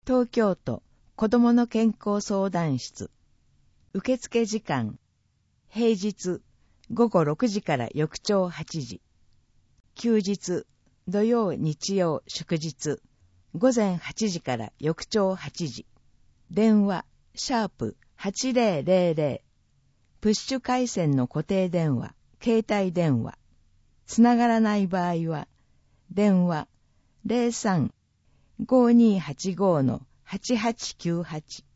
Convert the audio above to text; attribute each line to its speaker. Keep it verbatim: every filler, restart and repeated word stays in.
Speaker 1: 東京都子どもの健康相談室。受付時間、平日ごごろくじから翌朝はちじ。休日、土曜、日曜、祝日、午前はちじから翌朝はちじ。電話、シャープはちぜろぜろぜろ。プッシュ回線の固定電話、携帯電話。つながらない場合は、電話 ゼロさん ごーにーはちごー はちはちきゅうはち。